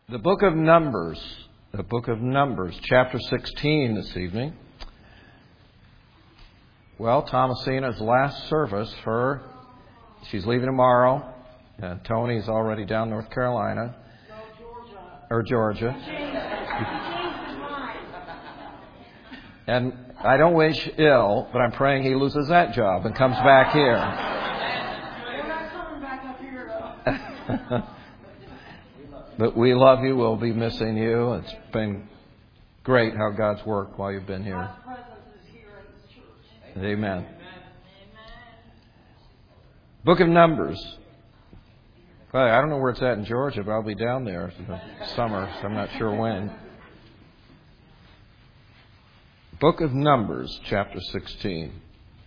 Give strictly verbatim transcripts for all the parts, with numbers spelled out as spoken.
The book of Numbers, the book of Numbers, chapter sixteen this evening. Well, Thomasina's last service, her, she's leaving tomorrow. And Tony's already down North Carolina. No, Georgia. Or Georgia. He changed his mind. And I don't wish ill, but I'm praying he loses that job and comes back here. We're not coming back up here, though. But we love you. We'll be missing you. It's been great how God's worked while you've been here. God's presence is here in this church. Amen. Book of Numbers. Well, I don't know where it's at in Georgia, but I'll be down there in the summer, so I'm not sure when. Book of Numbers, chapter sixteen.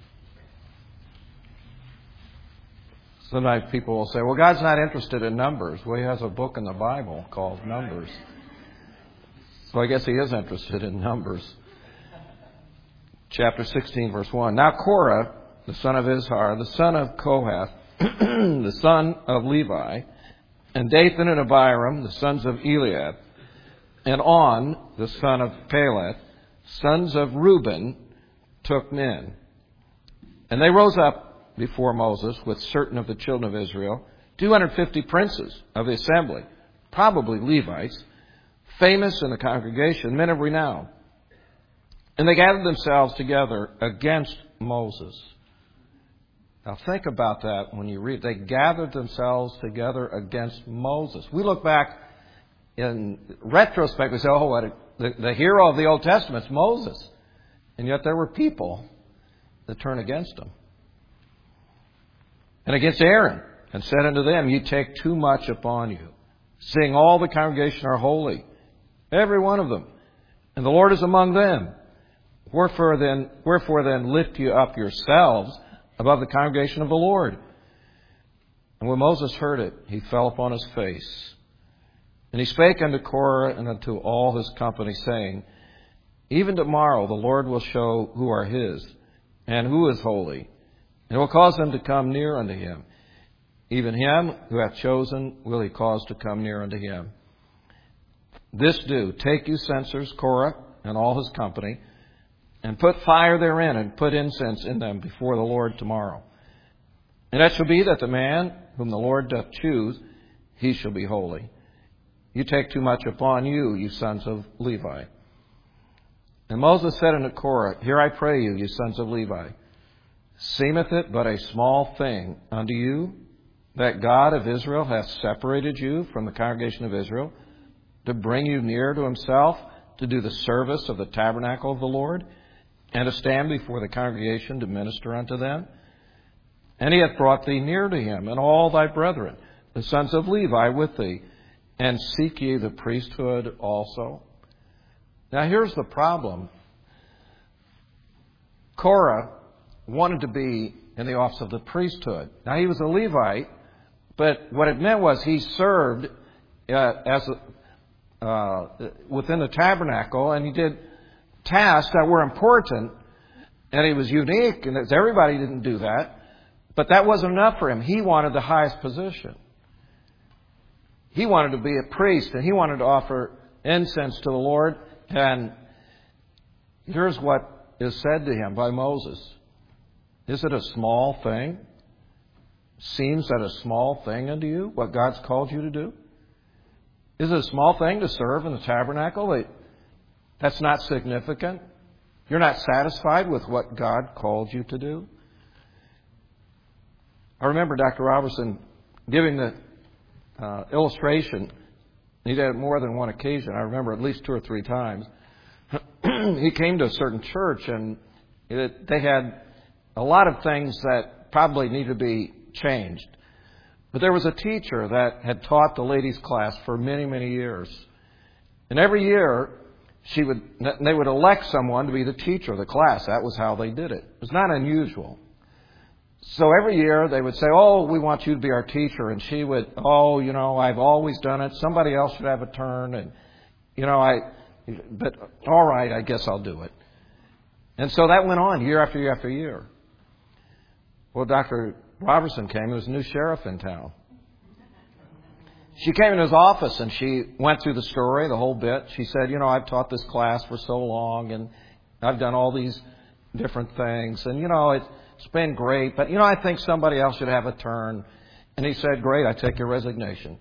Sometimes people will say, well, God's not interested in numbers. Well, He has a book in the Bible called Numbers. So I guess He is interested in numbers. Chapter sixteen, verse one. Now Korah, the son of Izhar, the son of Kohath, the son of Levi, and Dathan and Abiram, the sons of Eliab, and On, the son of Peleth, sons of Reuben, took men. And they rose up before Moses with certain of the children of Israel, two hundred fifty princes of the assembly, probably Levites, famous in the congregation, men of renown. And they gathered themselves together against Moses. Now think about that when you read. They gathered themselves together against Moses. We look back in retrospect, we say, oh, what a, the, the hero of the Old Testament is Moses. And yet there were people that turned against him. And against Aaron, and said unto them, ye take too much upon you, seeing all the congregation are holy, every one of them, and the Lord is among them. Wherefore then, wherefore then lift you up yourselves above the congregation of the Lord? And when Moses heard it, he fell upon his face. And he spake unto Korah and unto all his company, saying, even tomorrow the Lord will show who are his, and who is holy, and will cause them to come near unto him. Even him who hath chosen will he cause to come near unto him. This do, take you censers, Korah and all his company, and put fire therein, and put incense in them before the Lord tomorrow. And it shall be that the man whom the Lord doth choose, he shall be holy. You take too much upon you, you sons of Levi. And Moses said unto Korah, hear I pray you, you sons of Levi, seemeth it but a small thing unto you that God of Israel hath separated you from the congregation of Israel to bring you near to himself, to do the service of the tabernacle of the Lord, and to stand before the congregation to minister unto them? And he hath brought thee near to him, and all thy brethren, the sons of Levi, with thee, and seek ye the priesthood also? Now here's the problem. Korah wanted to be in the office of the priesthood. Now he was a Levite, but what it meant was he served uh, as a, uh, within the tabernacle, and he did tasks that were important, and he was unique, and everybody didn't do that. But that wasn't enough for him. He wanted the highest position. He wanted to be a priest, and he wanted to offer incense to the Lord. And here's what is said to him by Moses. Is it a small thing? Seems that a small thing unto you, what God's called you to do? Is it a small thing to serve in the tabernacle? That's not significant? You're not satisfied with what God called you to do? I remember Doctor Robertson giving the uh, illustration. He did it more than one occasion. I remember at least two or three times. He came to a certain church, and it, they had a lot of things that probably need to be changed. But there was a teacher that had taught the ladies' class for many, many years. And every year, she would they would elect someone to be the teacher of the class. That was how they did it. It was not unusual. So every year, they would say, oh, we want you to be our teacher. And she would, oh, you know, I've always done it. Somebody else should have a turn. And, you know, I, but all right, I guess I'll do it. And so that went on year after year after year. Well, Doctor Robertson came. He was a new sheriff in town. She came in his office and she went through the story, the whole bit. She said, you know, I've taught this class for so long and I've done all these different things. And, you know, it's been great. But, you know, I think somebody else should have a turn. And he said, great, I take your resignation.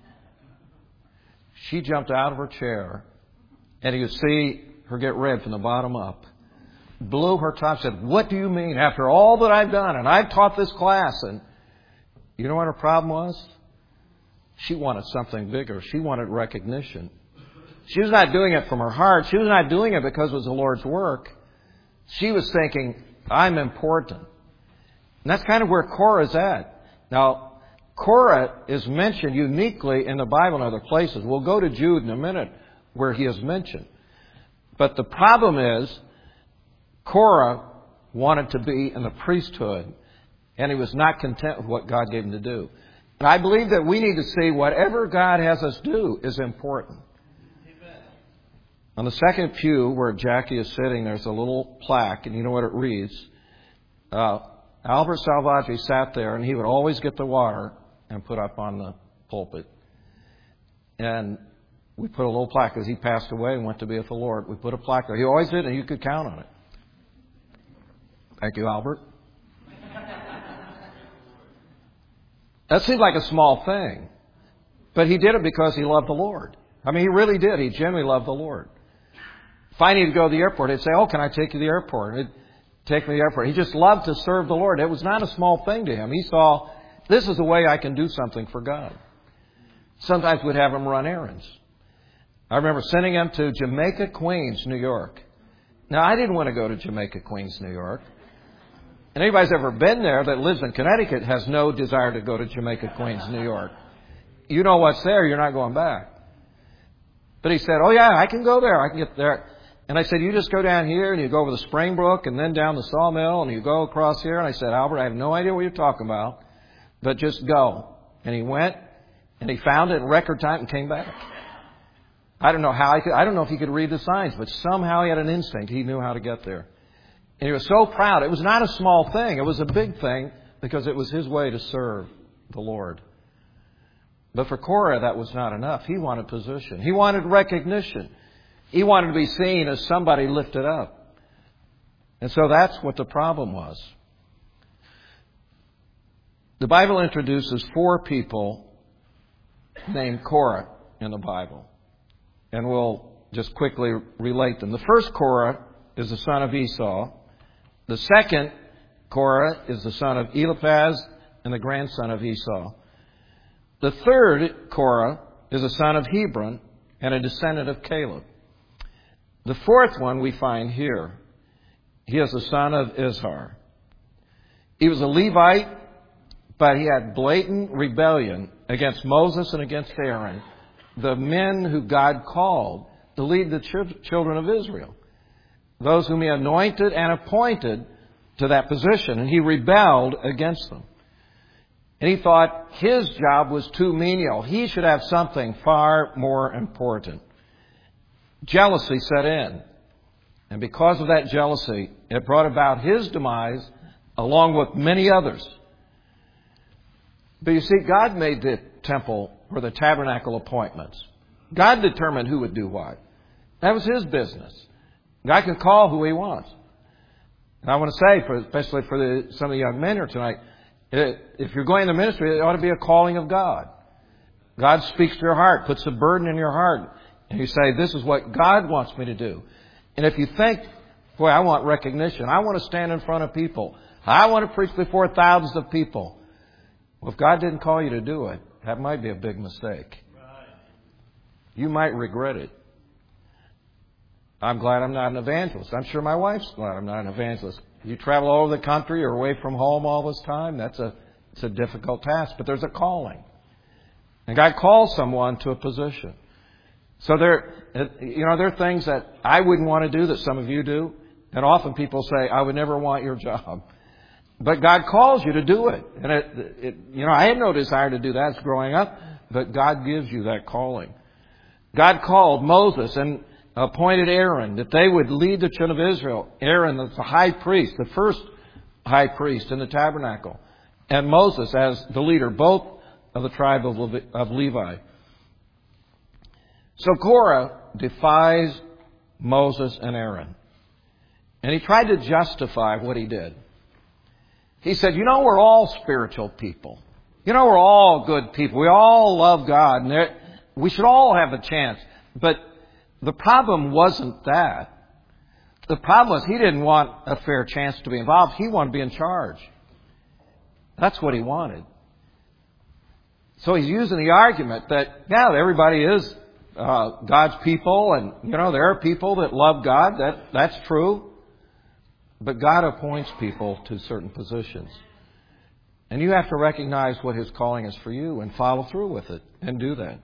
She jumped out of her chair and you could see her get red from the bottom up. Blew her top, said, what do you mean after all that I've done? And I've taught this class. And you know what her problem was? She wanted something bigger. She wanted recognition. She was not doing it from her heart. She was not doing it because it was the Lord's work. She was thinking, I'm important. And that's kind of where Korah's at. Now, Korah is mentioned uniquely in the Bible in other places. We'll go to Jude in a minute where he is mentioned. But the problem is, Korah wanted to be in the priesthood, and he was not content with what God gave him to do. And I believe that we need to see whatever God has us do is important. Amen. On the second pew where Jackie is sitting, there's a little plaque, and you know what it reads? Uh, Albert Salvaggi sat there, and he would always get the water and put up on the pulpit. And we put a little plaque as he passed away and went to be with the Lord. We put a plaque there. He always did, and you could count on it. Thank you, Albert. That seemed like a small thing. But he did it because he loved the Lord. I mean, he really did. He genuinely loved the Lord. If I needed to go to the airport, he'd say, oh, can I take you to the airport? He'd take me to the airport. He just loved to serve the Lord. It was not a small thing to him. He saw, this is a way I can do something for God. Sometimes we'd have him run errands. I remember sending him to Jamaica, Queens, New York. Now, I didn't want to go to Jamaica, Queens, New York. And anybody's ever been there that lives in Connecticut has no desire to go to Jamaica, Queens, New York. You know what's there, you're not going back. But he said, oh yeah, I can go there, I can get there. And I said, you just go down here and you go over the Springbrook and then down the Sawmill and you go across here. And I said, Albert, I have no idea what you're talking about, but just go. And he went and he found it in record time and came back. I don't know how he could, I don't know if he could read the signs, but somehow he had an instinct. He knew how to get there. And he was so proud. It was not a small thing. It was a big thing because it was his way to serve the Lord. But for Korah, that was not enough. He wanted position. He wanted recognition. He wanted to be seen as somebody lifted up. And so that's what the problem was. The Bible introduces four people named Korah in the Bible. And we'll just quickly relate them. The first Korah is the son of Esau. The second Korah is the son of Eliphaz and the grandson of Esau. The third Korah is a son of Hebron and a descendant of Caleb. The fourth one we find here. He is the son of Izhar. He was a Levite, but he had blatant rebellion against Moses and against Aaron, the men who God called to lead the children of Israel, those whom he anointed and appointed to that position. And he rebelled against them. And he thought his job was too menial. He should have something far more important. Jealousy set in. And because of that jealousy, it brought about his demise along with many others. But you see, God made the temple or the tabernacle appointments. God determined who would do what. That was his business. God can call who he wants. And I want to say, for, especially for the, some of the young men here tonight, it, if you're going in the ministry, it ought to be a calling of God. God speaks to your heart, puts a burden in your heart, and you say, this is what God wants me to do. And if you think, boy, I want recognition. I want to stand in front of people. I want to preach before thousands of people. Well, if God didn't call you to do it, that might be a big mistake. You might regret it. I'm glad I'm not an evangelist. I'm sure my wife's glad I'm not an evangelist. You travel all over the country or away from home all this time, that's a, it's a difficult task. But there's a calling. And God calls someone to a position. So there, you know, there are things that I wouldn't want to do that some of you do. And often people say, I would never want your job. But God calls you to do it. And it, it, you know, I had no desire to do that as growing up, but God gives you that calling. God called Moses and appointed Aaron that they would lead the children of Israel. Aaron, the high priest, the first high priest in the tabernacle. And Moses as the leader, both of the tribe of Levi. Of Levi. So Korah defies Moses and Aaron. And he tried to justify what he did. He said, you know, we're all spiritual people. You know, we're all good people. We all love God. And we should all have a chance. But the problem wasn't that. The problem was he didn't want a fair chance to be involved. He wanted to be in charge. That's what he wanted. So he's using the argument that, yeah, everybody is uh, God's people. And, you know, there are people that love God. That That's true. But God appoints people to certain positions. And you have to recognize what His calling is for you and follow through with it and do that.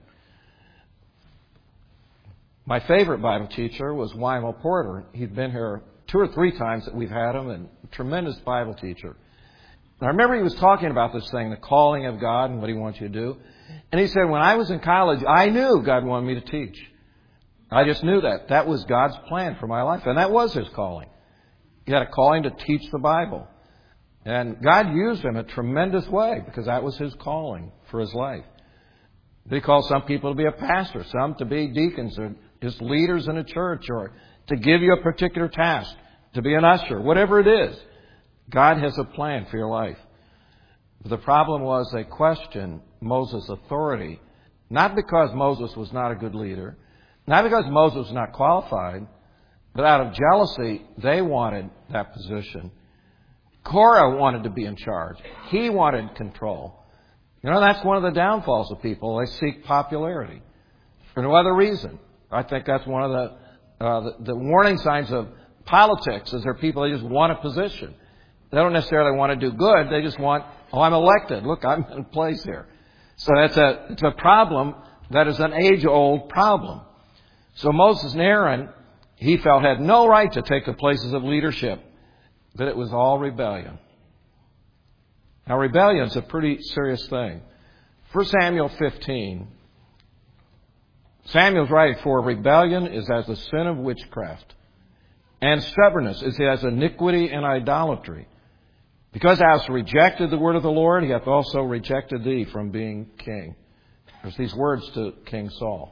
My favorite Bible teacher was Wymal Porter. He'd been here two or three times that we've had him, and a tremendous Bible teacher. And I remember he was talking about this thing, the calling of God and what He wants you to do. And he said, when I was in college, I knew God wanted me to teach. I just knew that. That was God's plan for my life, and that was His calling. He had a calling to teach the Bible. And God used him in a tremendous way because that was His calling for his life. He called some people to be a pastor, some to be deacons or just leaders in a church, or to give you a particular task, to be an usher, whatever it is. God has a plan for your life. But the problem was they questioned Moses' authority, not because Moses was not a good leader, not because Moses was not qualified, but out of jealousy, they wanted that position. Korah wanted to be in charge. He wanted control. You know, that's one of the downfalls of people. They seek popularity for no other reason. I think that's one of the, uh, the, the warning signs of politics is there are people that just want a position. They don't necessarily want to do good. They just want, oh, I'm elected. Look, I'm in place here. So that's a, it's a problem that is an age-old problem. So Moses and Aaron, he felt, had no right to take the places of leadership. But it was all rebellion. Now, rebellion is a pretty serious thing. First Samuel fifteen, Samuel's writing, for rebellion is as the sin of witchcraft, and stubbornness is as iniquity and idolatry. Because thou hast rejected the word of the Lord, He hath also rejected thee from being king. There's these words to King Saul.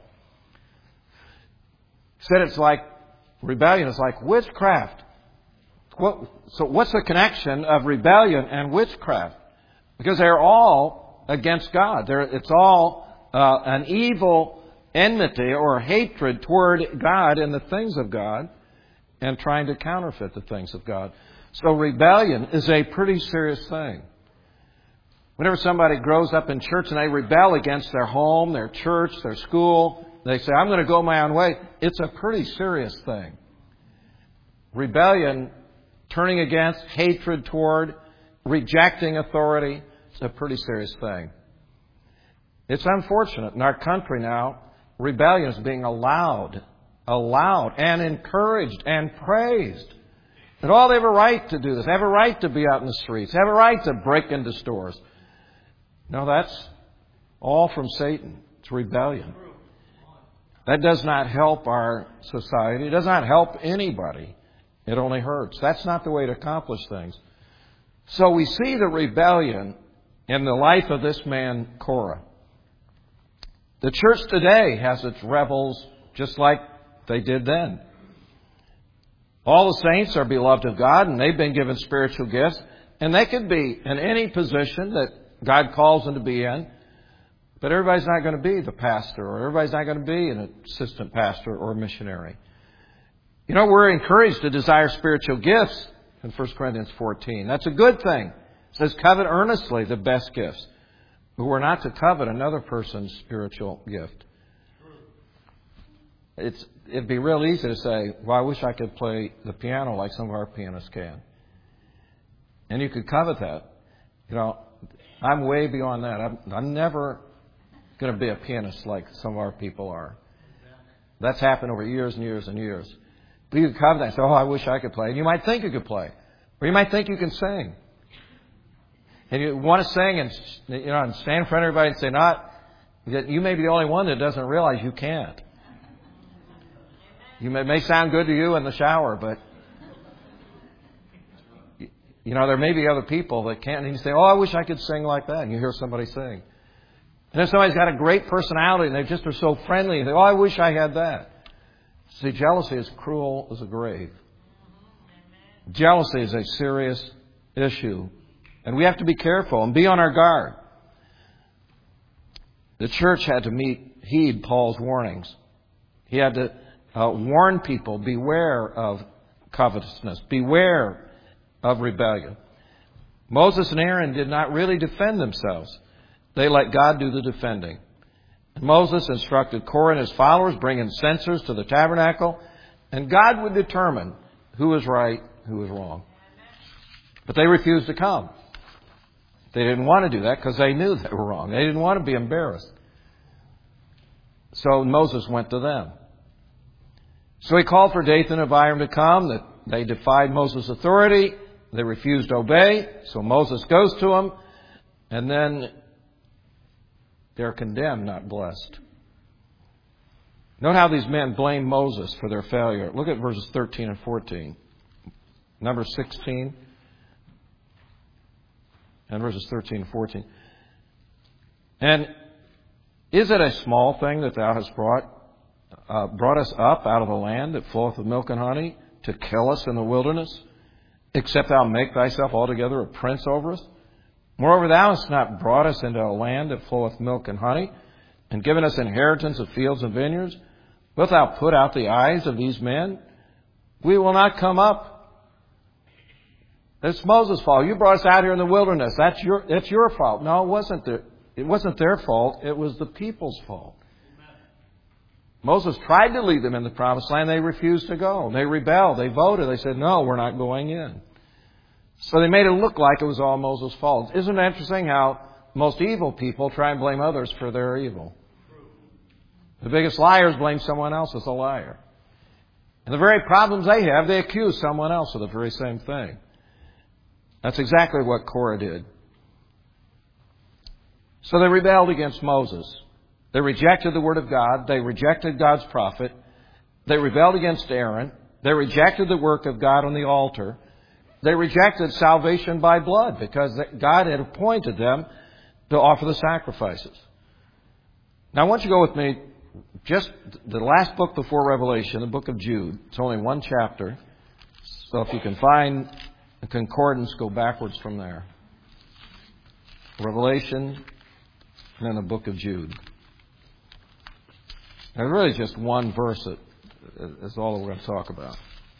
He said it's like, rebellion is like witchcraft. What, so what's the connection of rebellion and witchcraft? Because they're all against God. They're, it's all uh, an evil enmity or hatred toward God and the things of God, and trying to counterfeit the things of God. So rebellion is a pretty serious thing. Whenever somebody grows up in church and they rebel against their home, their church, their school, they say, I'm going to go my own way. It's a pretty serious thing. Rebellion, turning against, hatred toward, rejecting authority, it's a pretty serious thing. It's unfortunate in our country now, rebellion is being allowed, allowed and encouraged and praised. And all they have a right to do this. They have a right to be out in the streets. They have a right to break into stores. No, that's all from Satan. It's rebellion. That does not help our society. It does not help anybody. It only hurts. That's not the way to accomplish things. So we see the rebellion in the life of this man, Korah. The church today has its rebels just like they did then. All the saints are beloved of God, and they've been given spiritual gifts, and they could be in any position that God calls them to be in, but everybody's not going to be the pastor, or everybody's not going to be an assistant pastor or missionary. You know, we're encouraged to desire spiritual gifts in First Corinthians fourteen. That's a good thing. It says, covet earnestly the best gifts. But we're not to covet another person's spiritual gift. It's, it'd be real easy to say, well, I wish I could play the piano like some of our pianists can. And you could covet that. You know, I'm way beyond that. I'm, I'm never going to be a pianist like some of our people are. That's happened over years and years and years. But you could covet that and say, oh, I wish I could play. And you might think you could play. Or you might think you can sing. And you want to sing and, you know, and stand in front of everybody and say, not, you may be the only one that doesn't realize you can't. You may, it may sound good to you in the shower, but, you know, there may be other people that can't. And you say, oh, I wish I could sing like that. And you hear somebody sing. And if somebody's got a great personality and they just are so friendly, and they, oh, I wish I had that. See, jealousy is cruel as a grave. Jealousy is a serious issue. And we have to be careful and be on our guard. The church had to meet, heed Paul's warnings. He had to uh, warn people, beware of covetousness, beware of rebellion. Moses and Aaron did not really defend themselves. They let God do the defending. And Moses instructed Korah and his followers, bring in censers to the tabernacle, and God would determine who was right, who was wrong. But they refused to come. They didn't want to do that because they knew they were wrong. They didn't want to be embarrassed. So Moses went to them. So he called for Dathan and Abiram to come. That they defied Moses' authority. They refused to obey. So Moses goes to them. And then they're condemned, not blessed. Note how these men blame Moses for their failure. Look at verses thirteen and fourteen. Number sixteen. And verses thirteen and fourteen. And is it a small thing that thou hast brought uh, brought us up out of the land that floweth with milk and honey, to kill us in the wilderness, except thou make thyself altogether a prince over us? Moreover, thou hast not brought us into a land that floweth milk and honey, and given us inheritance of fields and vineyards. Wilt thou put out the eyes of these men? We will not come up. It's Moses' fault. You brought us out here in the wilderness. That's your, it's your fault. No, it wasn't their, it wasn't their fault. It was the people's fault. Amen. Moses tried to lead them in the promised land. They refused to go. They rebelled. They voted. They said, no, we're not going in. So they made it look like it was all Moses' fault. Isn't it interesting how most evil people try and blame others for their evil? The biggest liars blame someone else as a liar. And the very problems they have, they accuse someone else of the very same thing. That's exactly what Korah did. So they rebelled against Moses. They rejected the Word of God. They rejected God's prophet. They rebelled against Aaron. They rejected the work of God on the altar. They rejected salvation by blood because God had appointed them to offer the sacrifices. Now I want you to go with me just the last book before Revelation, the book of Jude. It's only one chapter. So if you can find a concordance, go backwards from there. Revelation and then the book of Jude. There's really just one verse that is all that we're going to talk about.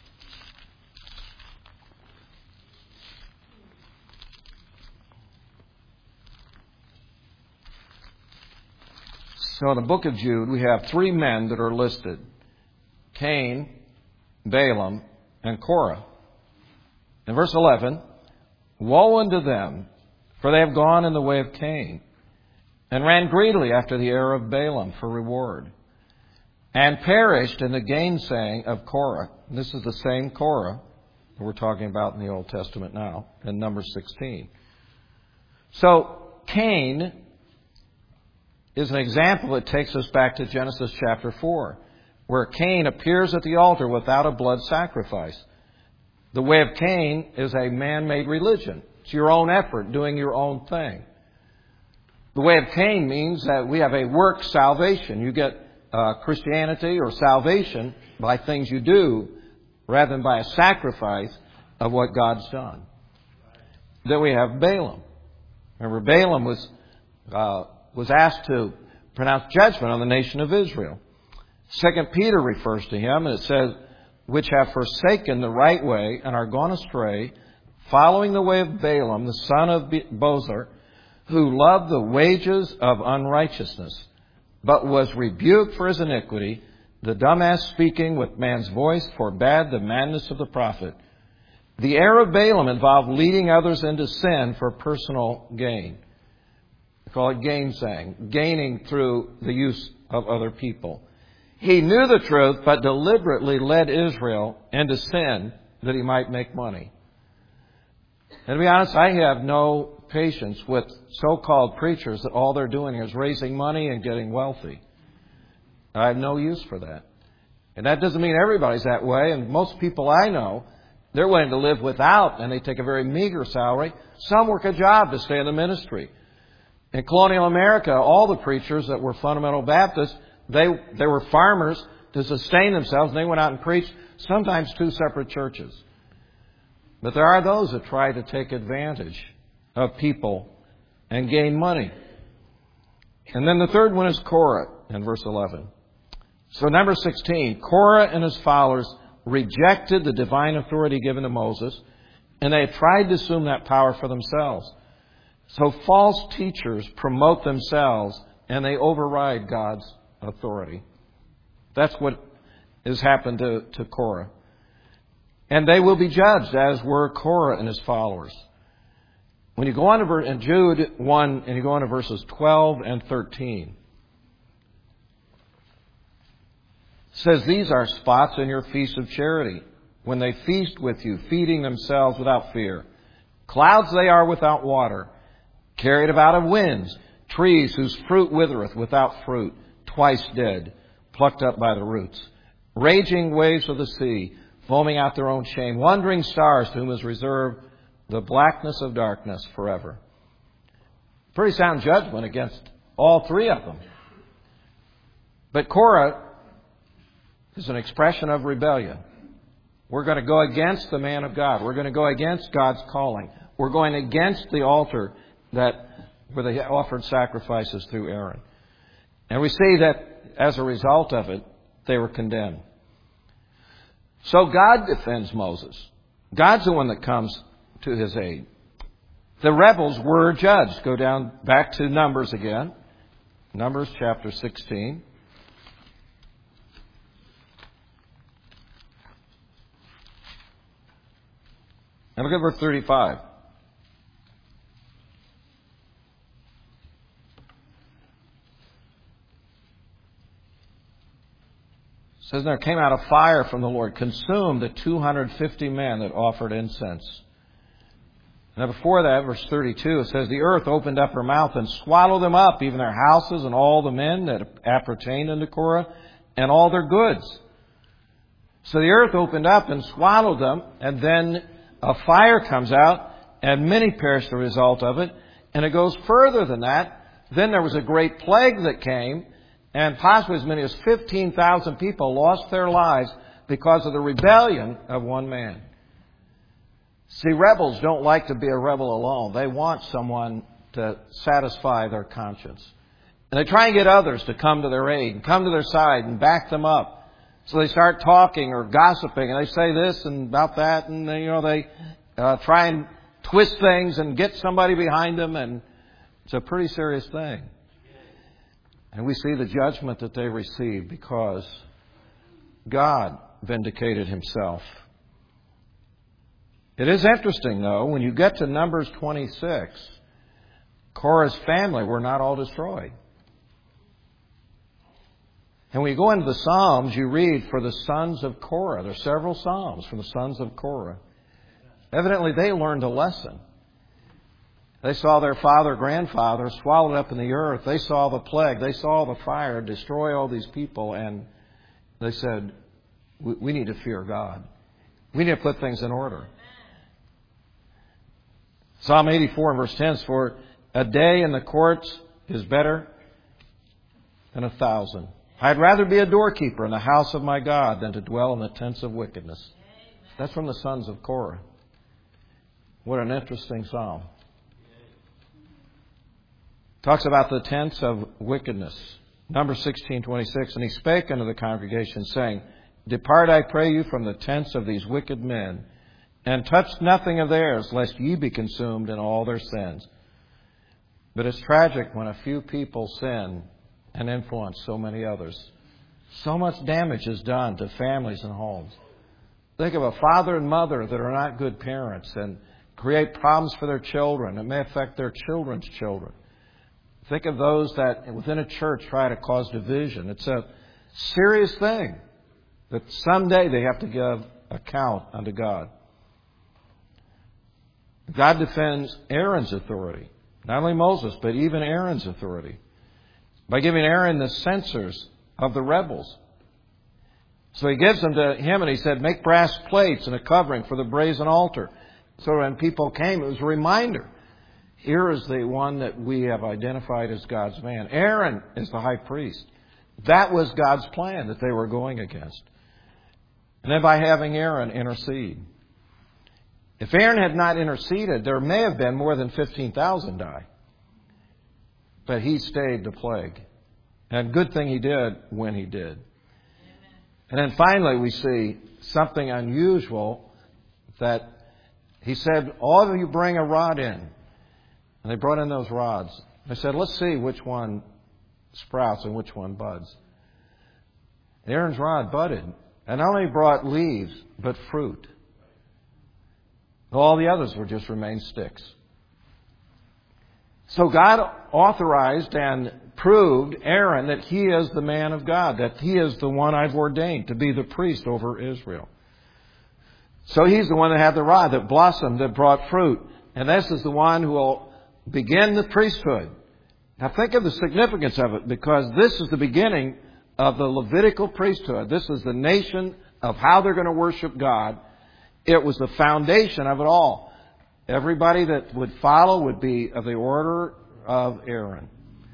So in the book of Jude, we have three men that are listed. Cain, Balaam, and Korah. In verse eleven, woe unto them, for they have gone in the way of Cain, and ran greedily after the error of Balaam for reward, and perished in the gainsaying of Korah. And this is the same Korah that we're talking about in the Old Testament now, in Numbers sixteen. So Cain is an example that takes us back to Genesis chapter four, where Cain appears at the altar without a blood sacrifice. The way of Cain is a man-made religion. It's your own effort, doing your own thing. The way of Cain means that we have a work salvation. You get uh, Christianity or salvation by things you do rather than by a sacrifice of what God's done. Then we have Balaam. Remember, Balaam was uh, was asked to pronounce judgment on the nation of Israel. Second Peter refers to him, and it says, which have forsaken the right way and are gone astray, following the way of Balaam, the son of Bosor, who loved the wages of unrighteousness, but was rebuked for his iniquity. The dumb ass speaking with man's voice forbade the madness of the prophet. The error of Balaam involved leading others into sin for personal gain. We call it gainsaying, gaining through the use of other people. He knew the truth, but deliberately led Israel into sin that he might make money. And to be honest, I have no patience with so-called preachers that all they're doing is raising money and getting wealthy. I have no use for that. And that doesn't mean everybody's that way. And most people I know, they're willing to live without, and they take a very meager salary. Some work a job to stay in the ministry. In colonial America, all the preachers that were fundamental Baptists, they, they were farmers to sustain themselves, and they went out and preached, sometimes two separate churches. But there are those that try to take advantage of people and gain money. And then the third one is Korah in verse eleven. So number sixteen, Korah and his followers rejected the divine authority given to Moses, and they tried to assume that power for themselves. So false teachers promote themselves, and they override God's authority. That's what has happened to, to Korah. And they will be judged, as were Korah and his followers. When you go on to in Jude one, and you go on to verses twelve and thirteen, it says, "These are spots in your feast of charity, when they feast with you, feeding themselves without fear. Clouds they are without water, carried about of winds, trees whose fruit withereth without fruit, twice dead, plucked up by the roots. Raging waves of the sea, foaming out their own shame, wandering stars to whom is reserved the blackness of darkness forever." Pretty sound judgment against all three of them. But Korah is an expression of rebellion. We're going to go against the man of God. We're going to go against God's calling. We're going against the altar that where they offered sacrifices through Aaron. And we see that as a result of it, they were condemned. So God defends Moses. God's the one that comes to his aid. The rebels were judged. Go down back to Numbers again. Numbers chapter sixteen. And look at verse thirty-five. It says, "There came out a fire from the Lord, consumed the two hundred fifty men that offered incense." Now before that, verse thirty-two, it says, "The earth opened up her mouth and swallowed them up, even their houses and all the men that appertained unto Korah, and all their goods." So the earth opened up and swallowed them, and then a fire comes out, and many perished as a result of it. And it goes further than that. Then there was a great plague that came, and possibly as many as fifteen thousand people lost their lives because of the rebellion of one man. See, rebels don't like to be a rebel alone. They want someone to satisfy their conscience. And they try and get others to come to their aid and come to their side and back them up. So they start talking or gossiping, and they say this and about that, and they, you know they uh, try and twist things and get somebody behind them, and it's a pretty serious thing. And we see the judgment that they received because God vindicated himself. It is interesting, though, when you get to Numbers twenty-six, Korah's family were not all destroyed. And when you go into the Psalms, you read for the sons of Korah. There are several Psalms for the sons of Korah. Evidently, they learned a lesson. They saw their father, grandfather swallowed up in the earth. They saw the plague. They saw the fire destroy all these people. And they said, we, we need to fear God. We need to put things in order. Psalm eighty-four and verse ten, "For a day in the courts is better than a thousand. I'd rather be a doorkeeper in the house of my God than to dwell in the tents of wickedness." That's from the sons of Korah. What an interesting psalm. Talks about the tents of wickedness. Numbers sixteen twenty-six, "And he spake unto the congregation, saying, Depart, I pray you, from the tents of these wicked men, and touch nothing of theirs, lest ye be consumed in all their sins." But it's tragic when a few people sin and influence so many others. So much damage is done to families and homes. Think of a father and mother that are not good parents and create problems for their children. It may affect their children's children. Think of those that within a church try to cause division. It's a serious thing that someday they have to give account unto God. God defends Aaron's authority. Not only Moses, but even Aaron's authority, by giving Aaron the censers of the rebels. So he gives them to him, and he said, "Make brass plates and a covering for the brazen altar." So when people came, it was a reminder. Here is the one that we have identified as God's man. Aaron is the high priest. That was God's plan that they were going against. And then by having Aaron intercede. If Aaron had not interceded, there may have been more than fifteen thousand die. But he stayed the plague. And good thing he did when he did. And then finally we see something unusual that he said, all of you bring a rod in. And they brought in those rods. They said, let's see which one sprouts and which one buds. Aaron's rod budded. And not only brought leaves, but fruit. All the others were just remained sticks. So God authorized and proved Aaron that he is the man of God, that he is the one I've ordained to be the priest over Israel. So he's the one that had the rod, that blossomed, that brought fruit. And this is the one who will begin the priesthood. Now think of the significance of it, because this is the beginning of the Levitical priesthood. This is the nation of how they're going to worship God. It was the foundation of it all. Everybody that would follow would be of the order of Aaron.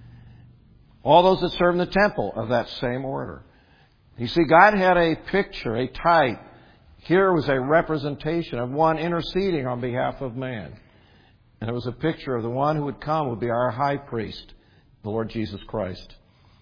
All those that serve in the temple of that same order. You see, God had a picture, a type. Here was a representation of one interceding on behalf of man. And it was a picture of the one who would come, would be our high priest, the Lord Jesus Christ.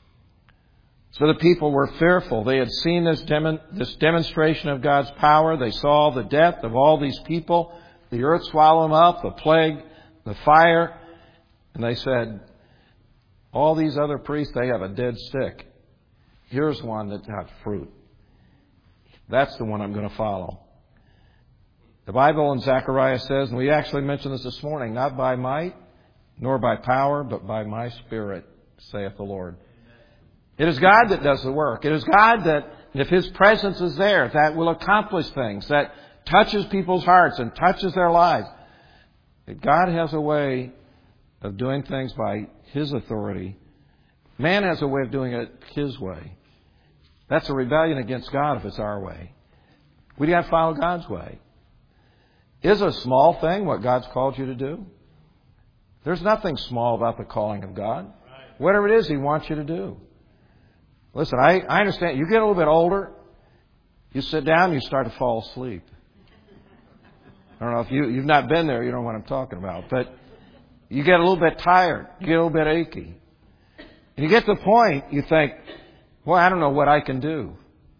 So the people were fearful. They had seen this, dem- this demonstration of God's power. They saw the death of all these people. The earth swallowed them up, the plague, the fire. And they said, all these other priests, they have a dead stick. Here's one that got fruit. That's the one I'm going to follow. The Bible in Zechariah says, and we actually mentioned this this morning, not by might, nor by power, but by my Spirit, saith the Lord. It is God that does the work. It is God that, if His presence is there, that will accomplish things, that touches people's hearts and touches their lives. That God has a way of doing things by His authority. Man has a way of doing it his way. That's a rebellion against God if it's our way. We got to follow God's way. Is it a small thing what God's called you to do? There's nothing small about the calling of God. Whatever it is He wants you to do. Listen, I, I understand. You get a little bit older, you sit down, you start to fall asleep. I don't know if you, you've not been there, you don't know what I'm talking about. But you get a little bit tired. You get a little bit achy. And you get to the point, you think, well, I don't know what I can do.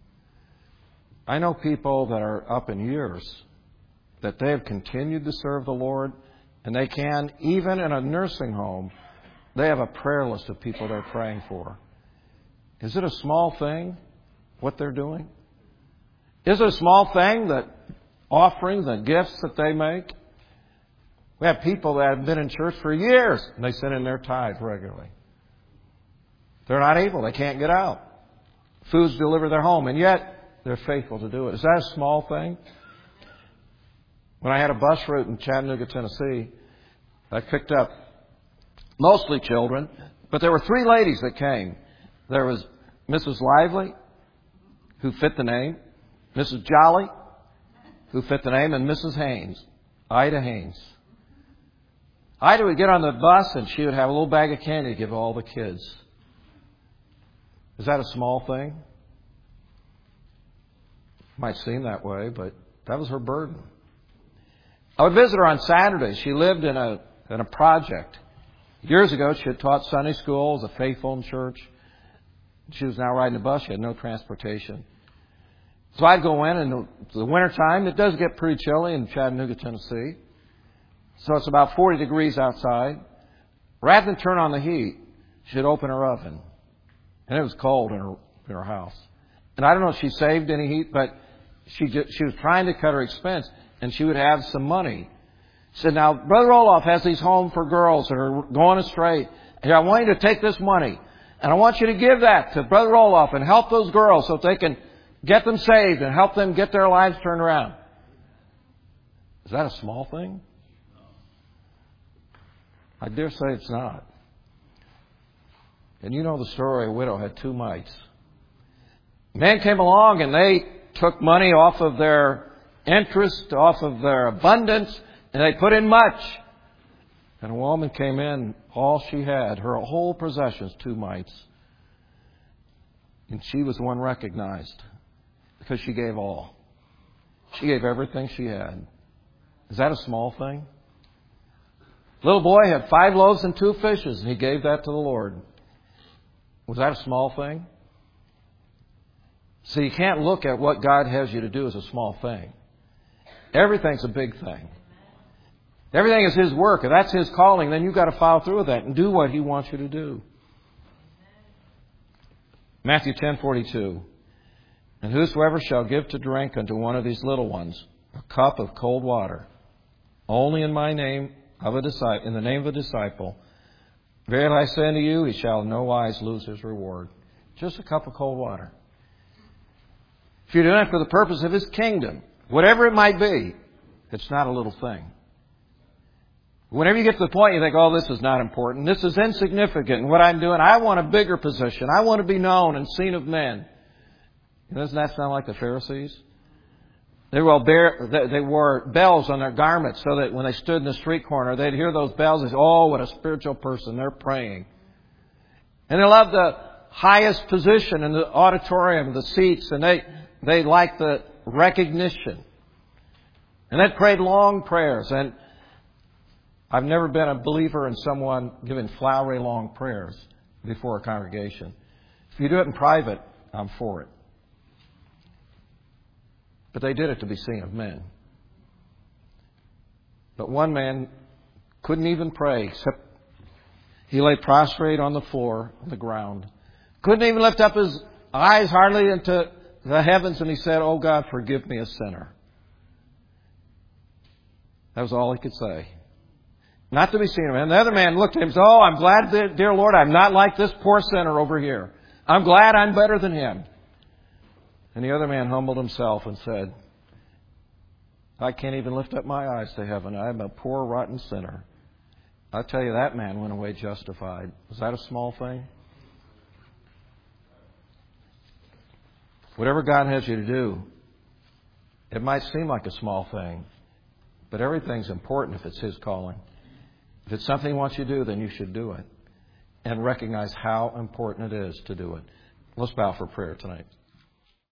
I know people that are up in years that they have continued to serve the Lord, and they can, even in a nursing home, they have a prayer list of people they're praying for. Is it a small thing, what they're doing? Is it a small thing, that offering, the gifts that they make? We have people that have been in church for years, and they send in their tithe regularly. They're not able. They can't get out. Food's delivered to their home, and yet they're faithful to do it. Is that a small thing? When I had a bus route in Chattanooga, Tennessee, I picked up mostly children, but there were three ladies that came. There was Missus Lively, who fit the name, Missus Jolly, who fit the name, and Missus Haynes, Ida Haynes. Ida would get on the bus and she would have a little bag of candy to give all the kids. Is that a small thing? Might seem that way, but that was her burden. I would visit her on Saturdays. She lived in a in a project. Years ago, she had taught Sunday school, was a faithful in church. She was now riding a bus. She had no transportation. So I'd go in, and the wintertime, it does get pretty chilly in Chattanooga, Tennessee. So it's about forty degrees outside. Rather than turn on the heat, she'd open her oven. And it was cold in her, in her house. And I don't know if she saved any heat, but she just, she was trying to cut her expense, and she would have some money. She said, now, Brother Roloff has these homes for girls that are going astray. And I want you to take this money, and I want you to give that to Brother Roloff and help those girls so that they can get them saved and help them get their lives turned around. Is that a small thing? I dare say it's not. And you know the story, a widow had two mites. Men came along and they took money off of their interest, off of their abundance, and they put in much. And a woman came in, all she had, her whole possessions, two mites. And she was the one recognized because she gave all. She gave everything she had. Is that a small thing? Little boy had five loaves and two fishes, and he gave that to the Lord. Was that a small thing? So you can't look at what God has you to do as a small thing. Everything's a big thing. Everything is His work. If that's His calling, then you've got to follow through with that and do what He wants you to do. Matthew ten forty-two. And whosoever shall give to drink unto one of these little ones a cup of cold water, only in my name of a disciple, in the name of a disciple, verily I say unto you, he shall in no wise lose his reward. Just a cup of cold water. If you're doing it for the purpose of His kingdom, whatever it might be, it's not a little thing. Whenever you get to the point you think, oh, this is not important, this is insignificant, and what I'm doing, I want a bigger position. I want to be known and seen of men. Doesn't that sound like the Pharisees? They wore, bear, they wore bells on their garments so that when they stood in the street corner, they'd hear those bells and say, oh, what a spiritual person, they're praying. And they loved the highest position in the auditorium, the seats, and they, they liked the recognition. And they prayed long prayers. And I've never been a believer in someone giving flowery long prayers before a congregation. If you do it in private, I'm for it. But they did it to be seen of men. But one man couldn't even pray, except he lay prostrate on the floor, on the ground. Couldn't even lift up his eyes hardly into the heavens, and he said, oh God, forgive me a sinner. That was all he could say. Not to be seen of men. The other man looked at him and said, oh, I'm glad, dear Lord, I'm not like this poor sinner over here. I'm glad I'm better than him. And the other man humbled himself and said, I can't even lift up my eyes to heaven. I'm a poor, rotten sinner. I tell you, that man went away justified. Was that a small thing? Whatever God has you to do, it might seem like a small thing, but everything's important if it's His calling. If it's something He wants you to do, then you should do it. And recognize how important it is to do it. Let's bow for prayer tonight.